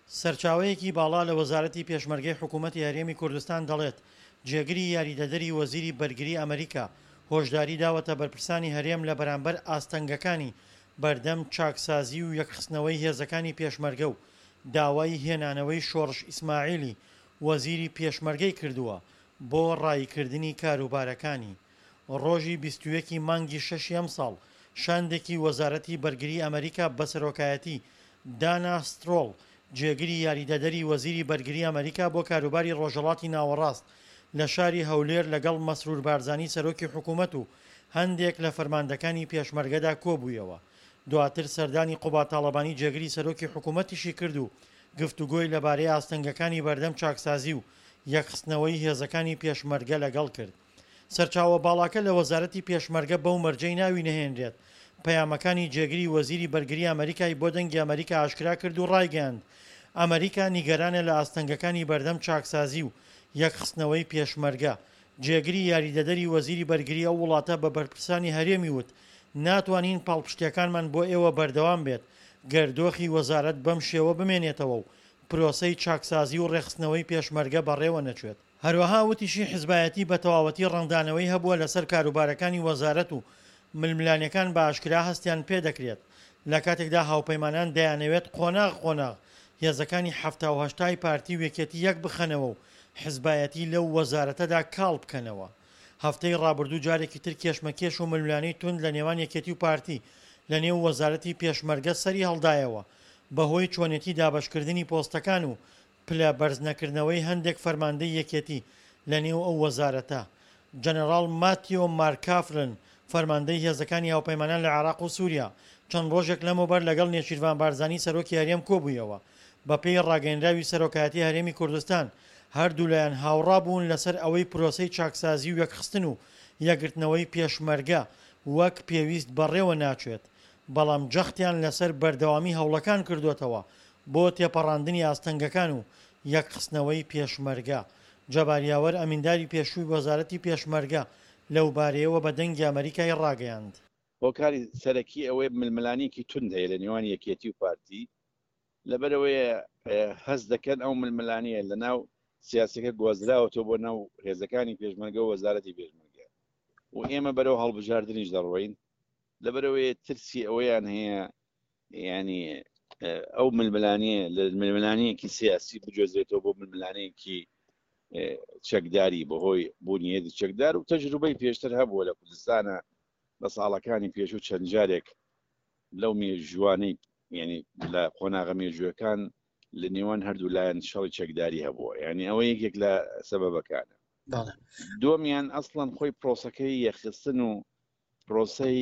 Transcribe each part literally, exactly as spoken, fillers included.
سەرچاوەیەکی باڵا لە وەزارەتی پێشمەرگەی حکوومەتی هەرێمی کوردستان دەڵێت جێگری یاریدەدەری وەزیری بەرگری ئەمریکا هۆشداری داوەتە بەرپرسانی هەرێم لە بەرامبەر ئاستەنگەکانی بەردەم چاکسازی و یەکخستنەوەی هێزەکانی پێشمەرگە و داوای هێنانەوەی شۆڕش ئیسماعیلی وەزیری پێشمەرگەی کردووە بۆ ڕایکردنی کاروبارەکانی. ڕۆژی بیست و یەکی مانگی شەشی ئەم ساڵ شاندێکی وەزارەتی بەرگری ئەمریکا بە سەرۆکایەتی دانا سترۆڵ جێگری یاریدەدەری وەزیری بەرگری ئەمریکا بۆ کاروباری ڕۆژهەڵاتی ناوەڕاست لە شاری هەولێر لەگەڵ مەسرور بارزانی سەرۆکی حکوومەت و هەندێک لە فەرماندەکانی پێشمەرگەدا کۆبوویەوە. دواتر سەردانی قوبا تاڵەبانی جێگری سەرۆکی حکوومەتیشی کرد و گفتوگۆی لەبارەی ئاستەنگەکانی بەردەم چاکسازی و یەکخستنەوەی هێزەکانی پێشمەرگە لەگەڵ کرد. سەرچاوە باڵاکە لە وەزارەتی پێشمەرگە بەو مەرجەی ناوی نەهێنرێت پەیامەکانی جێگری وەزیری بەرگری ئەمریکای بۆ دەنگی ئەمریکا ئاشکرا کرد و ڕایگەاند ئەمریکا نیگەرانە لە ئاستەنگەکانی بەردەم چاکسازی و یەکخستنەوەی پێشمەرگە. جێگری یاریدەدەری وەزیری بەرگری ئەو وڵاتە بە بەرپرسانی هەرێمی وت ناتوانین پاڵپشتیەکانمان بۆ ئێوە بەردەوام بێت گەردۆخی وەزارەت بەم شێوە بمێنێتەوە و پرۆسەی چاکسازی و ڕێخستنەوەی پێشمەرگە بەڕێوە نەچێت. هەروەها وتیشی حیزبایەتی بە تەواوەتی ڕەنگدانەوەی هەبووە لەسەر کاروبارەکانی وەزارەت و ململانیەکان بە ئاشکرا هەستیان پێ دەکرێت لە کاتێکدا هاوپەیمانان دەیانەوێت قۆناغ قۆناغ هێزەکانی هەفتا و هەشتای پارتی و یەکێتی یەک بخەنەوە و حیزبایەتی لەو وەزارەتەدا کاڵ بکەنەوە. هەفتەی ڕابردوو جارێکی تر کێشمەکێش و ململانەی تند لە نێوان یەکێتی و پارتی لە نێو وەزارەتی پێشمەرگە سەری هەڵدایەوە بەهۆی چۆنێتی دابەشکردنی پۆستەکان و پلە بەرزنەکردنەوەی هەندێک فەرماندەی یەکێتی لە نێو ئەو وەزارەتە. جەنەڕاڵ ماتیۆ مارکافرن فەرماندەی هێزەکانی هاوپەیمانان لە عێراق و سووریا چەند ڕۆژێک لەمەوبەر لەگەڵ نێچیروان بارزانی سەرۆکی هەرێم کۆبوویەوە. بەپێی ڕاگەیەنراوی سەرۆکایەتی هەرێمی کوردستان هەردوو لایەن هاوڕا بوون لەسەر ئەوەی پرۆسەی چاکسازی و یەکخستن و یەکگرتنەوەی پێشمەرگە وەک پێویست بەڕێوە ناچێت، بەڵام جەختیان لەسەر بەردەوامی هەوڵەکان کردوێتەوە بۆ تێپەڕاندنی ئاستەنگەکان و یەکخستنەوەی پێشمەرگە. جەباریاوەر ئەمینداری پێشووی وەزارەتی پێشمەرگە لەو بارەیەوە بە دەنگی ئەمریکای ڕاگەیاند. هۆکاری سەرەکی ئەوەی ململانێکی تند هەیە لە نێوان یەکێتی و پارتی لەبەرەوەی هەست دەکەن ئەو ململانیە لە ناو سیاسەکە گوازراوەتەوە بۆ ناو هێزەکانی پێشمەرگە و وەزارەتی پێشمەرگە و ئێمە بەرەو هەڵبژاردنیش دەڕۆین لەبەرەوەی ترسی ئەوەیان هەیە ینی ئەو ململانیە لە ململانەیەکی سیاسی بجۆزرێتەوە بۆ ململانەیەکی چەکداری بەهۆی بوونیەتی چەکدار و تەجروبەی پێشتر هەبووە لە کوردستانە لە ساڵەکانی پێشوو چەند جارێک لەو مێژوانەی ینی لە قۆناغە مێژوەکان لە نێوان هەردوو لایەن شەڵی چەکداری هەبووە، یعنی ئەوە یەکێک لە سەبەبەکانە. دووەمیان ئەسڵەن خۆی پرۆسەکەی یەخستن و پرۆسەی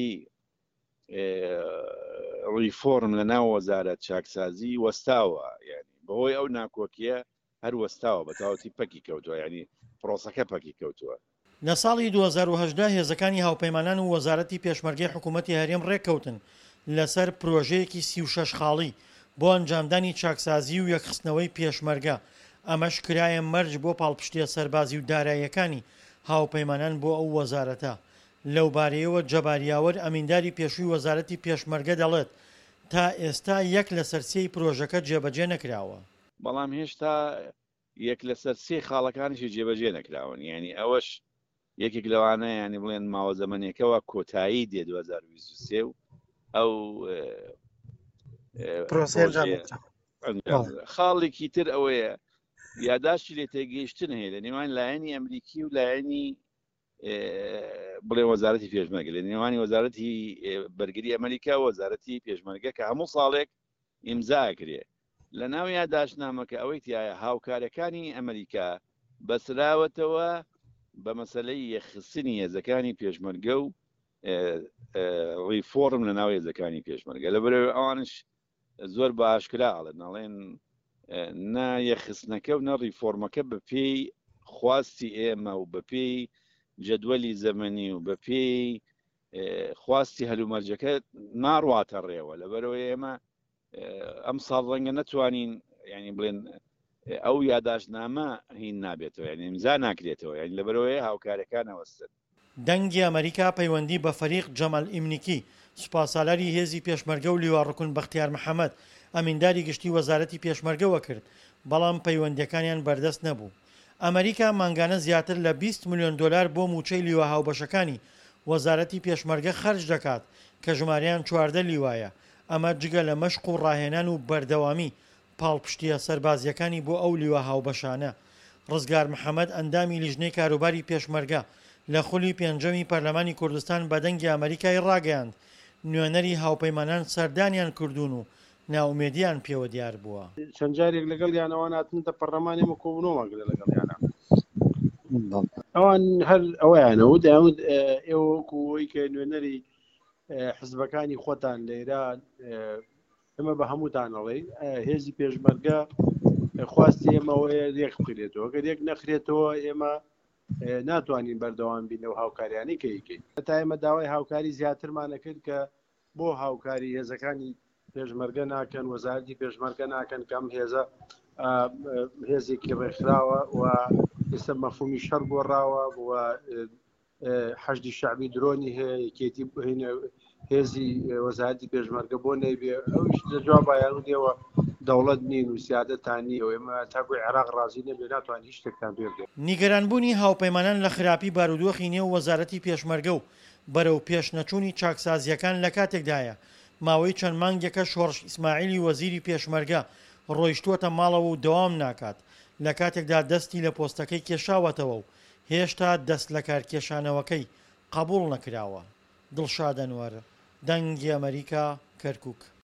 ڕیفۆرم لە ناو وەزارەت چاکسازی وەستاوە، ینی بەهۆی ئەو ناکۆکیە هەر وەستاوە بە تاوەتی پەکی کەوتووە، ینی پرۆسەکە پەکی کەوتووە. لە ساڵی دوو هەزار و هەژدە هێزەکانی هاوپەیمانان و وەزارەتی پێشمەرگەی حکوومەتی هەرێم ڕێککەوتن لەسەر پرۆژەیەکی سی و شەش خاڵی بۆ ئەنجامدانی چاکسازی و یەکخستنەوەی پێشمەرگە. ئەمەش کرایە مەرج بۆ پاڵپشتیە سەربازی و داراییەکانی هاوپەیمانان بۆ ئەو وەزارەتە. لەو بارەیەوە جەباریاوەر ئەمینداری پێشووی وەزارەتی پێشمەرگە دەڵێت تا ئێستا یەک لە سەرسێی پرۆژەکە جێبەجێ نەکراوە، بەڵام هێشتا یەک لە سەرسێ خاڵەکانیشی جێبەجێ نەکراون، ینی ئەوەش یەکێک لەوانە ینی بڵێن ماوە زەمەنێکەوە کۆتایی دێ دوو هەزار و بیست و سێ و ئەو خاڵێکی تر ئەوەیە یاداشتی لێ تێگەیشتن هەیە لە نێوان لایەنی ئەمریکی و لایەنی بڵێ وەزارەتی پێشمەرگە، لە نێوانی وەزارەتی بەرگری ئەمریکا و وەزارەتی پێشمەرگە کە هەموو ساڵێک ئیمزاکرێ لە ناو یاداشتنامەکە ئەوەی تایە هاوکارەکانی ئەمریکا بەسراوەتەوە بە مەسەلەی یەخستنی هێزەکانی پێشمەرگە و ڕیفۆرم لە ناو هێزەکانی پێشمەرگە. لەبەرەوەی ئەوانش زۆر بە ئاشکرا ئەڵێن نەڵێن نا یەخستنەکە و نە ڕیفۆرمەکە بە پێی خواستی ئێمە و بە پێی جەدوەلی زەمەنی و بە پێی خواستی هەلومەرجەکە ناڕواتە ڕێوە. لەبەرەوەی ئێمە ئەم ساڵ ڕەنگە نەتوانین ینی بڵێن ئەو یاداشتنامە هین نابێتەوە، ینی ئیمزا ناکرێتەوە، ینی لەبەرەوەی هاوکارەکان ئەوەستن. دەنگی ئەمریکا پەیوەندی بە فەریق جەمال ئیمنیکی سوپاسالاری هێزی پێشمەرگە و لیواڕکون بەختیار محەممەد ئەمینداری گشتی وەزارەتی پێشمەرگەوە کرد، بەڵام پەیوەندیەکانیان بەردەست نەبوو. ئەمریکا مانگانە زیاتر لە بیست ملیۆن دۆلار بۆ موچەی لیوە هاوبەشەکانی وەزارەتی پێشمەرگە خەرج دەکات کە ژمارەیان چواردە لیوایە. ئەمە جگە لە مەشق و ڕاهێنان و بەردەوامی پاڵپشتیە سەربازیەکانی بۆ ئەو لیوە هاوبەشانە. ڕزگار محەممەد ئەندامی لیژنەی کاروباری پێشمەرگە لە خولی پێنجەمی پەرلەمانی کوردستان بە دەنگی ئەمریکای ڕاگەیاند نوێنەری هاوپەیمانان سەردانیان کردوون و ناومێدیان پێوە دیار بووە. چەند جارێک لەگەڵ یانەوە ناتنتە پەرلەمانێمە کۆبنەوەگرە لەگەڵ یانە ئەوان هەر ئەوەیانەوە داود ئێوەکوەوەی کە نوێنەری حزبەکانی خۆتان لە ئێران ئەمە بە هەمووتانەڵێ هێزی پێشمەرگە خواستی ئێمەوەیە ڕێک بخرێتەوە گە ڕێک نەخرێتەوە ئێمە ناتوانین بەردەوام بینەوە هاوکاریانی کەیکەین. تا ئێمە داوای هاوکاری زیاترمانە کرد کە بۆ هاوکاری هێزەکانی پێشمەرگە ناکەن وەزارەتی پێشمەرگە ناکەن کەم هێزە هێزێکی ڕێکخراوە و ئێستا مەفهومی شەڕ گۆڕاوە و حەشدی شەعبی درۆنی هەیە یەکێتی هێزی وەزارەتی پێشمەرگە بۆ نەیبێ ئەوش جوابایان دێەوە دەوڵەت نین و سیادەتانی ئەو ئێمە تاگوی عێراق ڕازی نەبێ ناتوان هیچ شتێکتان پێ بێت. نیگەرانبوونی هاوپەیمانان لە خراپی بارودۆخی نێو وەزارەتی پێشمەرگە و بەرەو پێشنەچوونی چاکسازیەکان لە کاتێکدایە ماوەی چەند مانگێکە شۆڕش ئیسماعیلی وەزیری پێشمەرگە ڕۆیشتووەتە ماڵەوە و دەوام ناکات لە کاتێکدا دەستی لە پۆستەکەی کێشاوەتەوە و هێشتا دەست لە کارکێشانەوەکەی قبول نەکراوە. دڵشاد ئەنوەر، دەنگی ئەمریکا، کەرکووک.